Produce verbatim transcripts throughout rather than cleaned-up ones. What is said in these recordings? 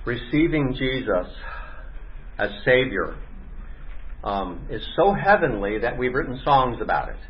receiving Jesus as Savior um, is so heavenly that we've written songs about it.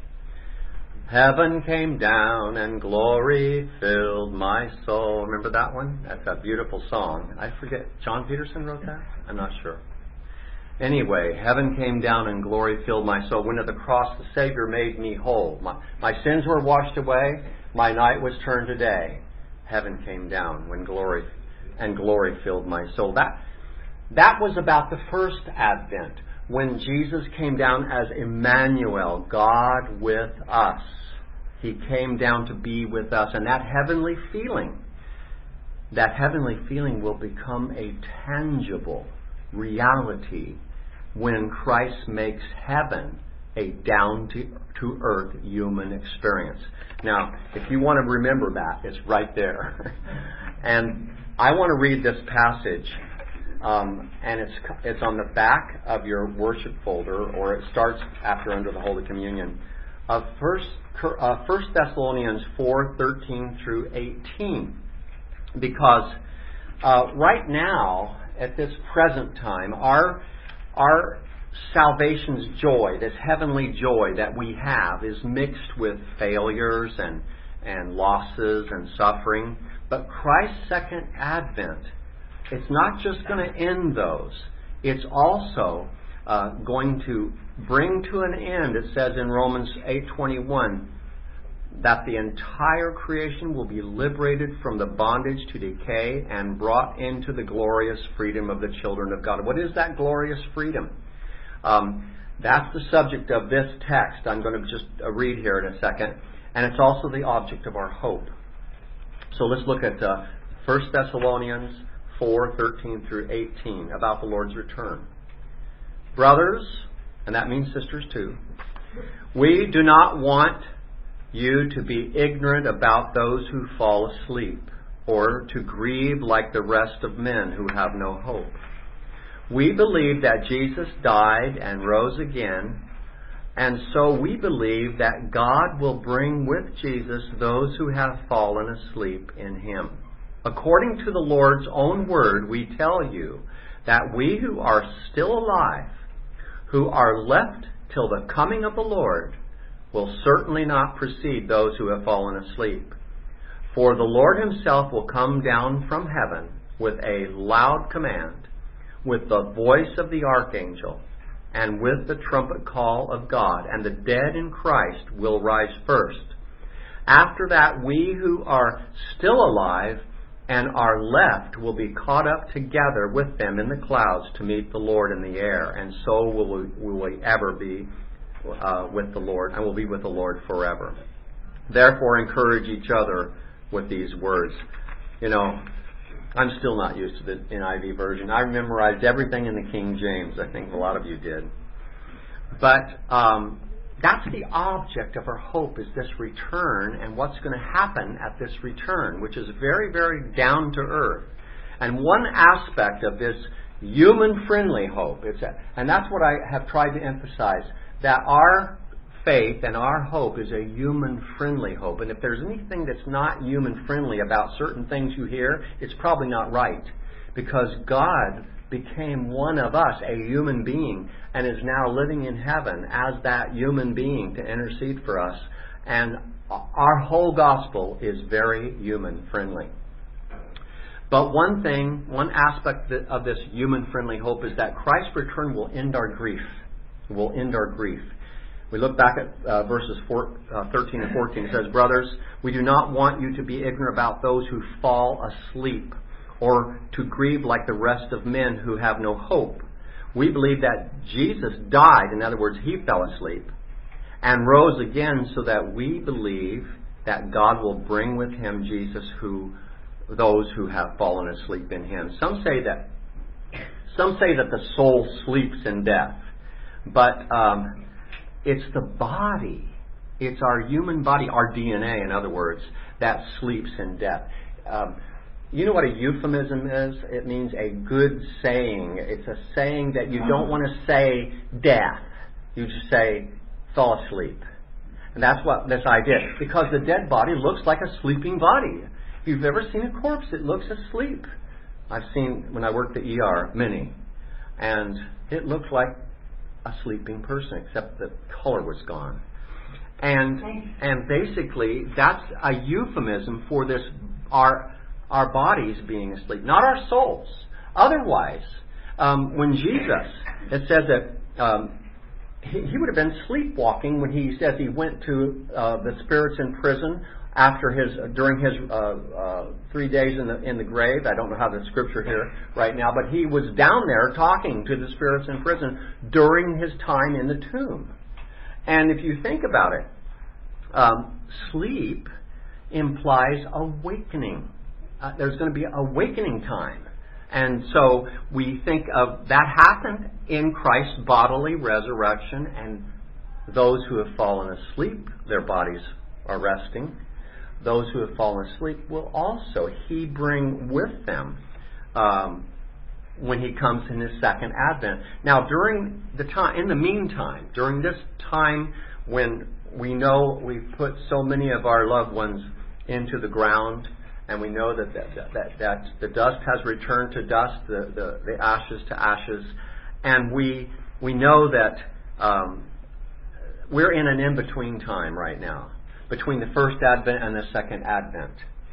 Heaven came down and glory filled my soul. Remember that one? That's a beautiful song. I forget. John Peterson wrote that? I'm not sure. Anyway, heaven came down and glory filled my soul. When at the cross the Savior made me whole. My, my sins were washed away. My night was turned to day. Heaven came down when glory and glory filled my soul. That, that was about the first Advent, when Jesus came down as Emmanuel, God with us. He came down to be with us. And that heavenly feeling, that heavenly feeling will become a tangible reality when Christ makes heaven a down-to-earth human experience. Now, if you want to remember that, it's right there. And I want to read this passage, um, and it's it's on the back of your worship folder, or it starts after under the Holy Communion, of First uh, First Thessalonians four thirteen through eighteen, because uh, right now, at this present time, our our salvation's joy, this heavenly joy that we have, is mixed with failures and and losses and suffering. But Christ's second advent, it's not just going to end those. It's also uh, going to bring to an end, it says in Romans eight twenty-one, that the entire creation will be liberated from the bondage to decay and brought into the glorious freedom of the children of God. What is that glorious freedom? Um, that's the subject of this text I'm going to just uh, read here in a second. And it's also the object of our hope. So let's look at uh, First Thessalonians four thirteen through eighteen about the Lord's return. Brothers, and that means sisters too, we do not want you to be ignorant about those who fall asleep, or to grieve like the rest of men who have no hope. We believe that Jesus died and rose again, and so we believe that God will bring with Jesus those who have fallen asleep in Him. According to the Lord's own word, we tell you that we who are still alive, who are left till the coming of the Lord, will certainly not precede those who have fallen asleep. For the Lord Himself will come down from heaven with a loud command, with the voice of the archangel, and with the trumpet call of God, and the dead in Christ will rise first. After that, we who are still alive and are left will be caught up together with them in the clouds to meet the Lord in the air, and so will we, will we ever be uh, with the Lord, and will be with the Lord forever. Therefore, encourage each other with these words. You know, I'm still not used to the N I V version. I memorized everything in the King James. I think a lot of you did. But um, that's the object of our hope, is this return and what's going to happen at this return, which is very, very down to earth. And one aspect of this human-friendly hope, it's a, and that's what I have tried to emphasize, that our faith and our hope is a human-friendly hope. And if there's anything that's not human-friendly about certain things you hear, it's probably not right. Because God became one of us, a human being, and is now living in heaven as that human being to intercede for us. And our whole gospel is very human-friendly. But one thing, one aspect of this human-friendly hope is that Christ's return will end our grief. Will end our grief. We look back at uh, verses four, uh, thirteen and fourteen. It says, Brothers, we do not want you to be ignorant about those who fall asleep, or to grieve like the rest of men who have no hope. We believe that Jesus died, in other words, He fell asleep, and rose again, so that we believe that God will bring with Him Jesus who those who have fallen asleep in Him. Some say that some say that the soul sleeps in death, but um, it's the body, it's our human body, our D N A, in other words, that sleeps in death. Um, you know what a euphemism is? It means a good saying. It's a saying that you don't want to say death. You just say fall asleep. And that's what this idea is. Because the dead body looks like a sleeping body. If you've ever seen a corpse, it looks asleep. I've seen, when I worked at E R, many, and it looked like a sleeping person, except the color was gone. And and basically, that's a euphemism for this, our our bodies being asleep, not our souls. Otherwise, um, when Jesus, it says that um, he, he would have been sleepwalking when he says he went to uh, the spirits in prison after his uh, during his uh, uh, three days in the in the grave. I don't know how the scripture here right now, but he was down there talking to the spirits in prison during his time in the tomb. And if you think about it, um, sleep implies awakening. Uh, there's going to be awakening time. And so we think of that happened in Christ's bodily resurrection, and those who have fallen asleep, their bodies are resting. Those who have fallen asleep will also He bring with them um, when He comes in His second advent. Now, during the time, in the meantime, during this time when we know we've put so many of our loved ones into the ground, and we know that that, that, that the dust has returned to dust, the, the, the ashes to ashes, and we we know that um, we're in an in-between time right now, between the first advent and the second advent.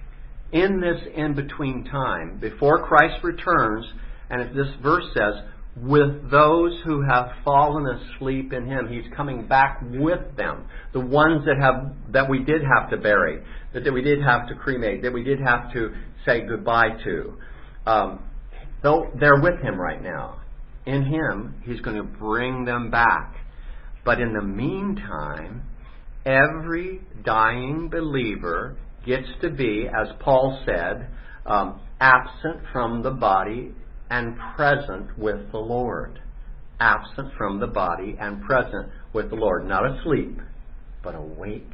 In this in-between time, before Christ returns, and as this verse says, with those who have fallen asleep in Him, He's coming back with them. The ones that have that we did have to bury, that, that we did have to cremate, that we did have to say goodbye to. Um, though they're with Him right now. In Him, He's going to bring them back. But in the meantime, every dying believer gets to be, as Paul said, um, absent from the body and present with the Lord. Absent from the body and present with the Lord. Not asleep, but awake.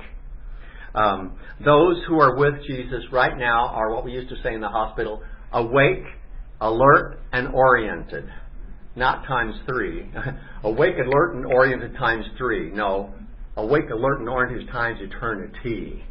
Um, those who are with Jesus right now are what we used to say in the hospital, awake, alert, and oriented. Not times three. Awake, alert, and oriented times three. No. Awake, alert, and oriented times eternity.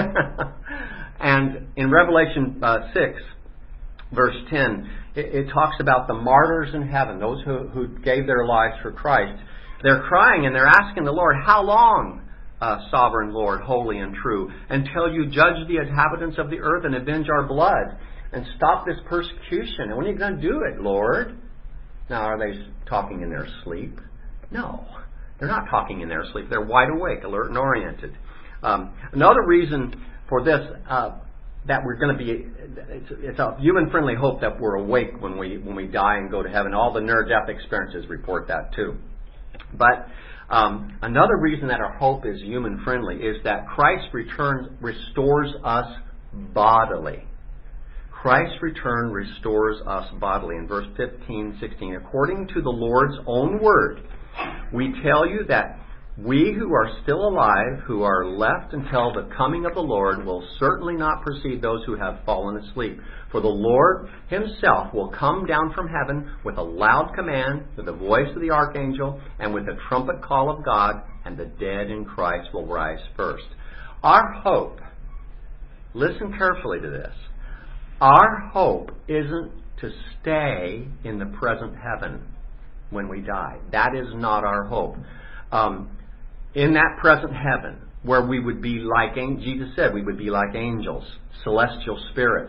And in Revelation uh, six, verse ten, it, it talks about the martyrs in heaven, those who, who gave their lives for Christ. They're crying and they're asking the Lord, how long, uh, sovereign Lord, holy and true, until you judge the inhabitants of the earth and avenge our blood and stop this persecution? And when are you going to do it, Lord? Now, are they talking in their sleep? No. They're not talking in their sleep. They're wide awake, alert, and oriented. Um, another reason for this, uh, that we're going to be, it's, it's a human-friendly hope that we're awake when we when we die and go to heaven. All the near-death experiences report that too. But um, another reason that our hope is human-friendly is that Christ's return restores us bodily. Christ's return restores us bodily. In verse fifteen, sixteen, according to the Lord's own word, we tell you that we who are still alive, who are left until the coming of the Lord, will certainly not precede those who have fallen asleep. For the Lord Himself will come down from heaven with a loud command, with the voice of the archangel, and with the trumpet call of God, and the dead in Christ will rise first. Our hope, listen carefully to this, our hope isn't to stay in the present heaven when we die. That is not our hope. Um, in that present heaven, where we would be like, Jesus said, we would be like angels, celestial spirits.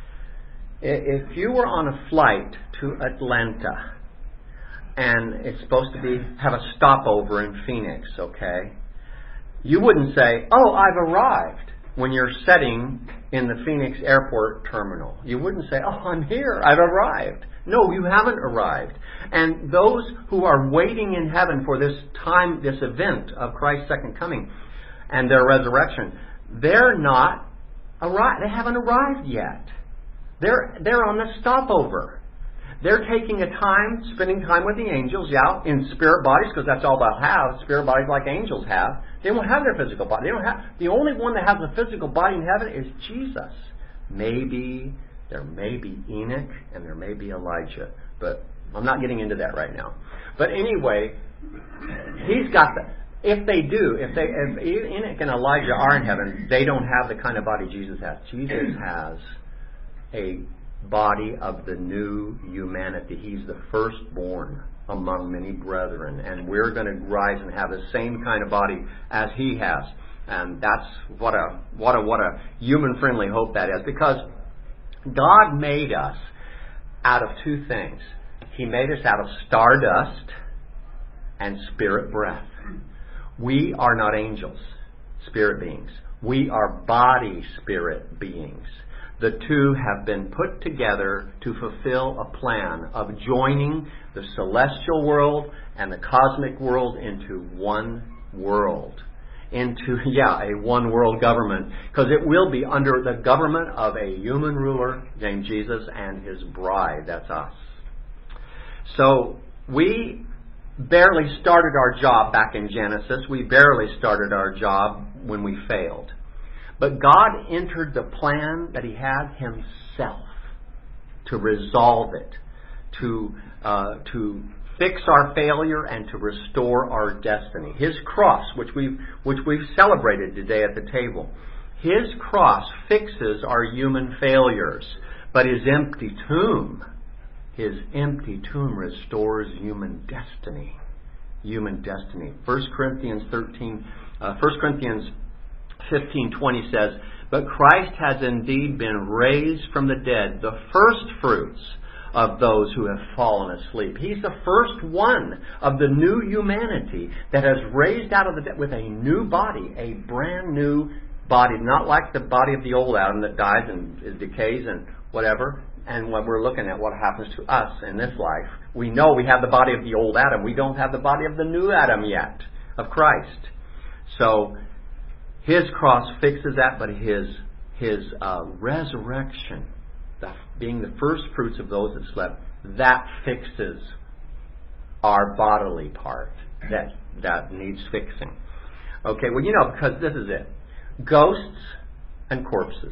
If you were on a flight to Atlanta, and it's supposed to be have a stopover in Phoenix, okay, you wouldn't say, oh, I've arrived, when you're sitting in the Phoenix airport terminal. You wouldn't say, oh, I'm here, I've arrived. No, you haven't arrived. And those who are waiting in heaven for this time, this event of Christ's second coming and their resurrection, they're not arrived. They haven't arrived yet. They're they're on the stopover. They're taking a time, spending time with the angels, yeah, in spirit bodies, because that's all they'll have, spirit bodies like angels have. They won't have their physical body. They don't have. The only one that has a physical body in heaven is Jesus. Maybe there may be Enoch and there may be Elijah, but I'm not getting into that right now. But anyway, he's got the. If they do, if they, if Enoch and Elijah are in heaven, they don't have the kind of body Jesus has. Jesus has a body of the new humanity. He's the firstborn among many brethren, and we're going to rise and have the same kind of body as He has. And that's what a what a what a human-friendly hope that is, because God made us out of two things. He made us out of stardust and spirit breath. We are not angels, spirit beings. We are body spirit beings. The two have been put together to fulfill a plan of joining the celestial world and the cosmic world into one world. Into, yeah, a one world government. Because it will be under the government of a human ruler named Jesus and His bride. That's us. So we barely started our job back in Genesis. We barely started our job when we failed. But God entered the plan that He had Himself to resolve it, to uh, to fix our failure and to restore our destiny. His cross, which we've which we've celebrated today at the table, His cross fixes our human failures, but His empty tomb, His empty tomb restores human destiny. Human destiny. First Corinthians thirteen, uh, First Corinthians fifteen twenty says, "But Christ has indeed been raised from the dead, the first fruits of those who have fallen asleep." He's the first one of the new humanity that has raised out of the dead with a new body, a brand new body, not like the body of the old Adam that dies and decays and whatever. And when we're looking at what happens to us in this life, we know we have the body of the old Adam. We don't have the body of the new Adam yet, of Christ. So His cross fixes that, but His His uh, resurrection, the, being the first fruits of those that slept, that fixes our bodily part that that needs fixing. Okay, well, you know, because this is it. Ghosts and corpses,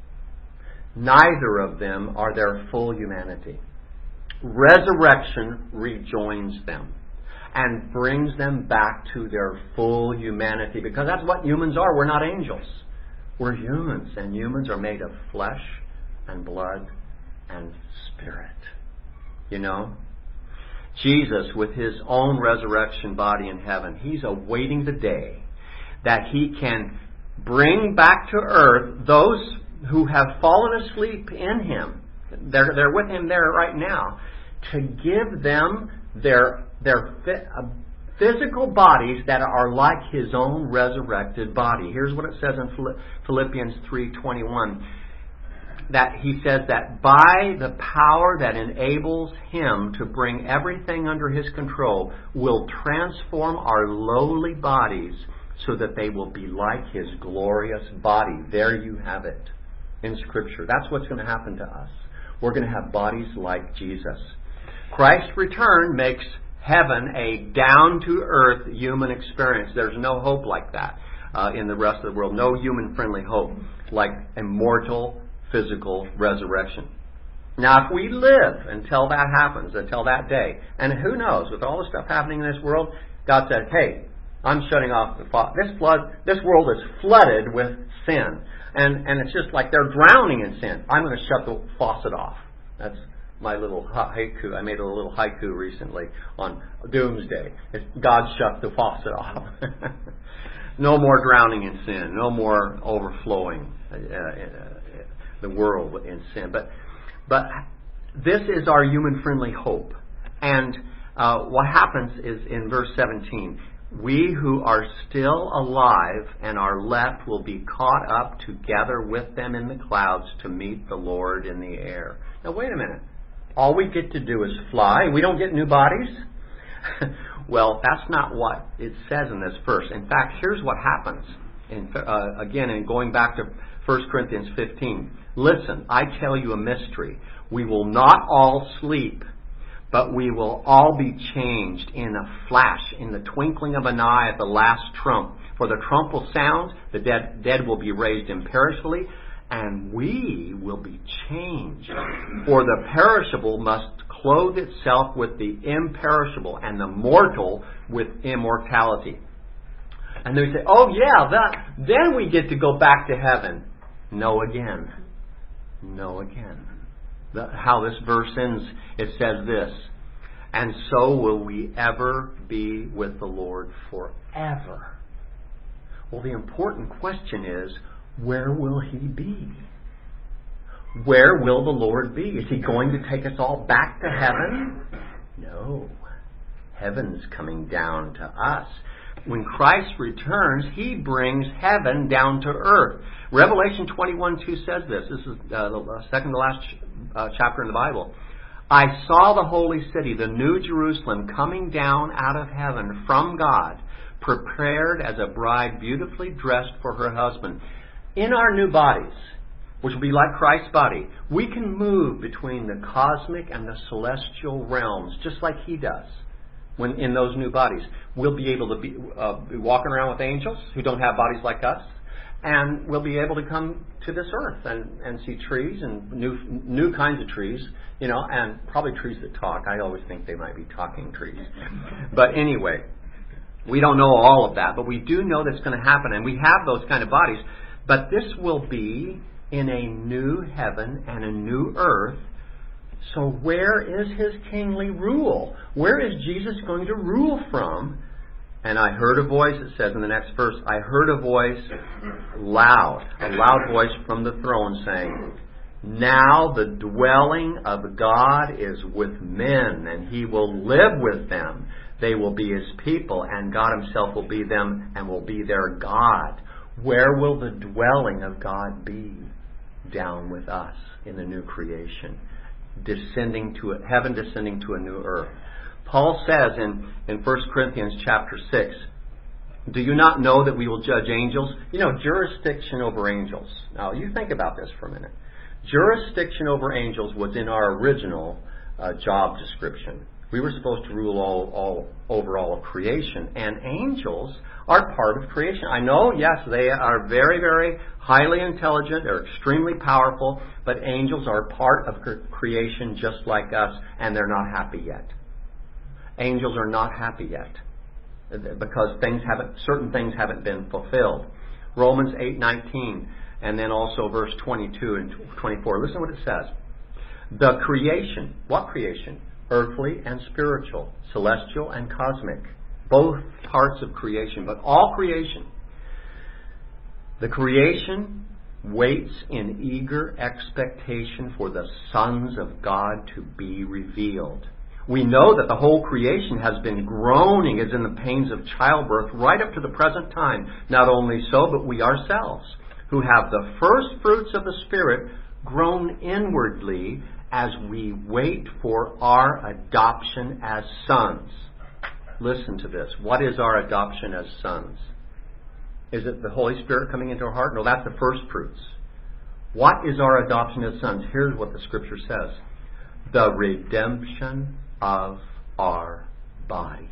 neither of them are their full humanity. Resurrection rejoins them and brings them back to their full humanity, because that's what humans are. We're not angels. We're humans, and humans are made of flesh and blood and spirit. You know? Jesus, with His own resurrection body in heaven, He's awaiting the day that He can bring back to earth those who have fallen asleep in Him. They're, they're with Him there right now, to give them their their physical bodies that are like His own resurrected body. Here's what it says in Philippians three twenty-one. That He says that by the power that enables Him to bring everything under His control, will transform our lowly bodies so that they will be like His glorious body. There you have it in Scripture. That's what's going to happen to us. We're going to have bodies like Jesus. Christ's return makes heaven a down-to-earth human experience. There's no hope like that uh, in the rest of the world. No human-friendly hope like immortal physical resurrection. Now, if we live until that happens, until that day, and who knows, with all the stuff happening in this world, God said, "Hey, I'm shutting off the faucet. This flood, this world is flooded with sin, and and it's just like they're drowning in sin. I'm going to shut the faucet off." That's my little haiku. I made a little haiku recently on Doomsday. God shut the faucet off. No more drowning in sin. No more overflowing uh, uh, the world in sin. But but this is our human-friendly hope. And uh, what happens is in verse seventeen, we who are still alive and are left will be caught up together with them in the clouds to meet the Lord in the air. Now wait a minute. All we get to do is fly. We don't get new bodies? Well, that's not what it says in this verse. In fact, here's what happens. In, uh, again, in going back to First Corinthians fifteen. "Listen, I tell you a mystery. We will not all sleep, but we will all be changed in a flash, in the twinkling of an eye at the last trump. For the trump will sound, the dead, dead will be raised imperishably, and we will be changed. For the perishable must clothe itself with the imperishable, and the mortal with immortality." And they say, "Oh yeah, that, then we get to go back to heaven." No again. No again. the, how this verse ends. It says this, and so will we ever be with the Lord forever. Well, the important question is, where will He be? Where will the Lord be? Is He going to take us all back to heaven? No. Heaven's coming down to us. When Christ returns, He brings heaven down to earth. Revelation twenty-one two says this. This is uh, the second to last uh, chapter in the Bible. I saw the holy city, the new Jerusalem, coming down out of heaven from God, prepared as a bride beautifully dressed for her husband. In our new bodies, which will be like Christ's body, we can move between the cosmic and the celestial realms, just like He does. When in those new bodies, we'll be able to be, uh, be walking around with angels who don't have bodies like us, and we'll be able to come to this earth and, and see trees and new new kinds of trees, you know, and probably trees that talk. I always think they might be talking trees. But anyway, we don't know all of that, but we do know that's going to happen, and we have those kind of bodies. But this will be in a new heaven and a new earth. So where is His kingly rule? Where is Jesus going to rule from? And I heard a voice, it says in the next verse, I heard a voice loud, a loud voice from the throne saying, now the dwelling of God is with men, and He will live with them. They will be His people, and God Himself will be them and will be their God. Where will the dwelling of God be? Down with us in the new creation. Descending to a, heaven descending to a new earth. Paul says in, in First Corinthians chapter six, do you not know that we will judge angels? You know, jurisdiction over angels. Now, you think about this for a minute. Jurisdiction over angels was in our original uh, job description. We were supposed to rule all, all over all of creation, and angels are part of creation. I know, yes, they are very, very highly intelligent. They're extremely powerful, but angels are part of creation just like us, and they're not happy yet. Angels are not happy yet because things haven't, certain things haven't been fulfilled. Romans eight nineteen, and then also verse twenty-two and twenty-four. Listen to what it says. The creation, what creation? Earthly and spiritual, celestial and cosmic. Both parts of creation, but all creation. The creation waits in eager expectation for the sons of God to be revealed. We know that the whole creation has been groaning as in the pains of childbirth right up to the present time. Not only so, but we ourselves, who have the first fruits of the Spirit, groan inwardly as we wait for our adoption as sons. Listen to this. What is our adoption as sons? Is it the Holy Spirit coming into our heart? No, that's the first fruits. What is our adoption as sons? Here's what the Scripture says. The redemption of our bodies.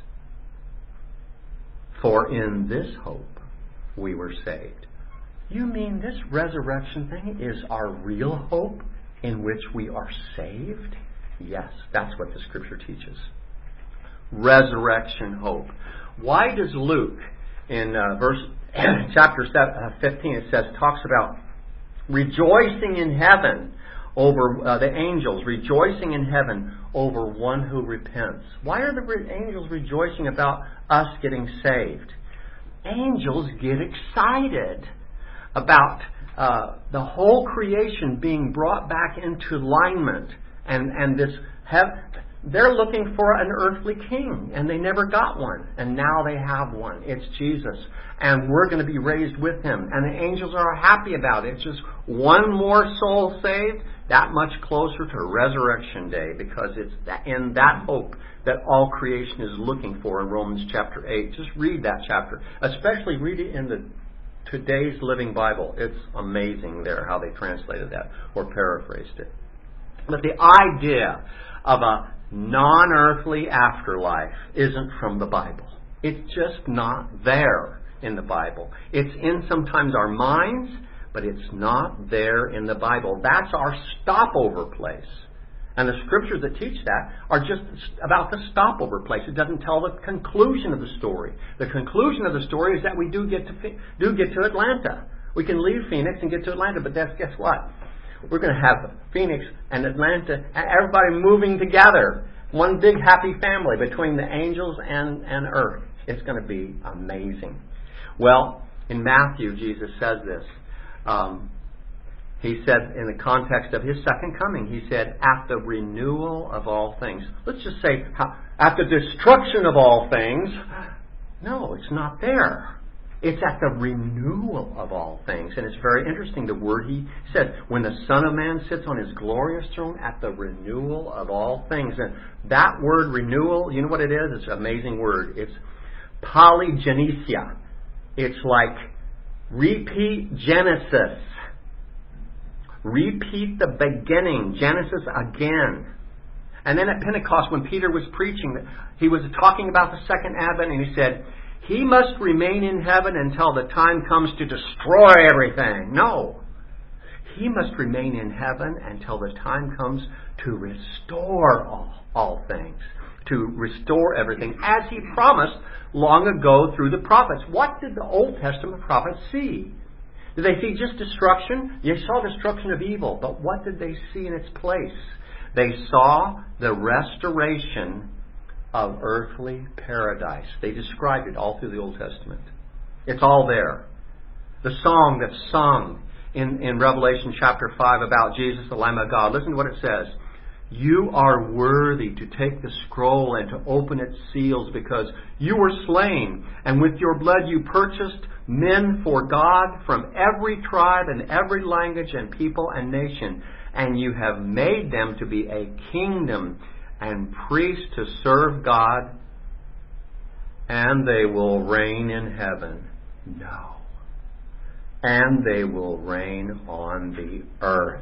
For in this hope we were saved. You mean this resurrection thing is our real hope in which we are saved? Yes, that's what the Scripture teaches. Resurrection hope. Why does Luke in uh, verse chapter fifteen it says talks about rejoicing in heaven over uh, the angels rejoicing in heaven over one who repents? Why are the re- angels rejoicing about us getting saved? Angels get excited about uh, the whole creation being brought back into alignment, and and this have. They're looking for an earthly king, and they never got one. And now they have one. It's Jesus. And we're going to be raised with Him. And the angels are happy about it. It's just one more soul saved, that much closer to Resurrection Day, because it's in that hope that all creation is looking for in Romans chapter eight. Just read that chapter. Especially read it in the today's Living Bible. It's amazing there how they translated that or paraphrased it. But the idea of a non-earthly afterlife isn't from the Bible. It's just not there in the Bible. It's in sometimes our minds, but it's not there in the Bible. That's our stopover place. And the scriptures that teach that are just about the stopover place. It doesn't tell the conclusion of the story. The conclusion of the story is that we do get to do get to Atlanta. We can leave Phoenix and get to Atlanta, but that's, guess what? We're going to have Phoenix and Atlanta, everybody moving together. One big happy family between the angels and, and earth. It's going to be amazing. Well, in Matthew, Jesus says this. Um, he said in the context of His second coming, He said, at the renewal of all things. Let's just say, at the destruction of all things. No, it's not there. It's at the renewal of all things. And it's very interesting, the word He said, when the Son of Man sits on His glorious throne, at the renewal of all things. And that word renewal, you know what it is? It's an amazing word. It's polygenesia. It's like repeat Genesis. Repeat the beginning. Genesis again. And then at Pentecost, when Peter was preaching, he was talking about the second advent, and he said, He must remain in heaven until the time comes to destroy everything. No. He must remain in heaven until the time comes to restore all, all things. To restore everything, as He promised long ago through the prophets. What did the Old Testament prophets see? Did they see just destruction? They saw destruction of evil. But what did they see in its place? They saw the restoration of earthly paradise. They described it all through the Old Testament. It's all there. The song that's sung in, in Revelation chapter five about Jesus, the Lamb of God. Listen to what it says. You are worthy to take the scroll and to open its seals, because you were slain, and with your blood you purchased men for God from every tribe and every language and people and nation, and you have made them to be a kingdom and priests to serve God, and they will reign in heaven. No. And they will reign on the earth.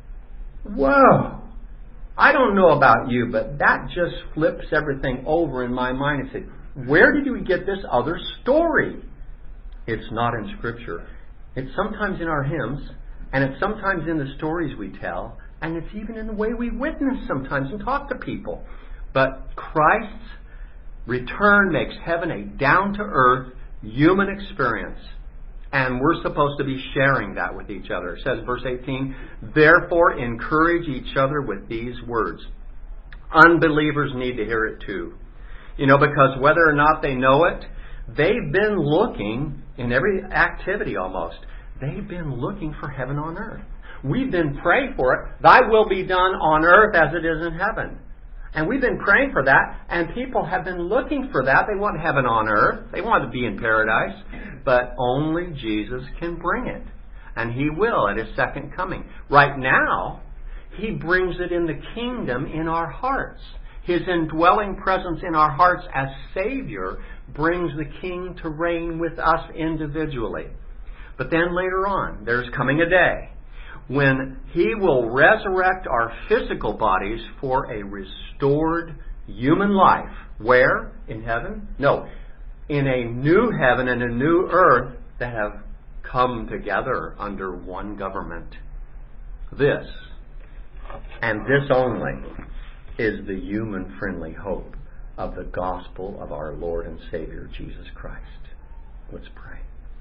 Whoa! I don't know about you, but that just flips everything over in my mind and said, where did we get this other story? It's not in Scripture. It's sometimes in our hymns, and it's sometimes in the stories we tell, and it's even in the way we witness sometimes and talk to people. But Christ's return makes heaven a down-to-earth human experience. And we're supposed to be sharing that with each other. It says, verse eighteen, therefore encourage each other with these words. Unbelievers need to hear it too. You know, because whether or not they know it, they've been looking in every activity almost. They've been looking for heaven on earth. We've been praying for it. Thy will be done on earth as it is in heaven. And we've been praying for that, and people have been looking for that. They want heaven on earth. They want to be in paradise. But only Jesus can bring it. And He will at His second coming. Right now, He brings it in the kingdom in our hearts. His indwelling presence in our hearts as Savior brings the King to reign with us individually. But then later on, there's coming a day when He will resurrect our physical bodies for a restored human life. Where? In heaven? No. In a new heaven and a new earth that have come together under one government. This, and this only, is the human-friendly hope of the gospel of our Lord and Savior, Jesus Christ. Let's pray.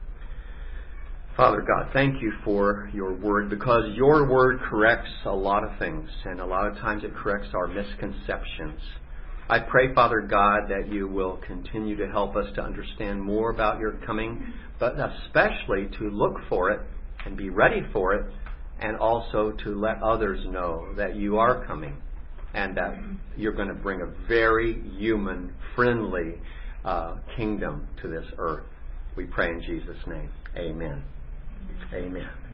Father God, thank You for Your Word, because Your Word corrects a lot of things, and a lot of times it corrects our misconceptions. I pray, Father God, that You will continue to help us to understand more about Your coming, but especially to look for it and be ready for it, and also to let others know that You are coming and that You're going to bring a very human-friendly uh, kingdom to this earth. We pray in Jesus' name. Amen. Amen.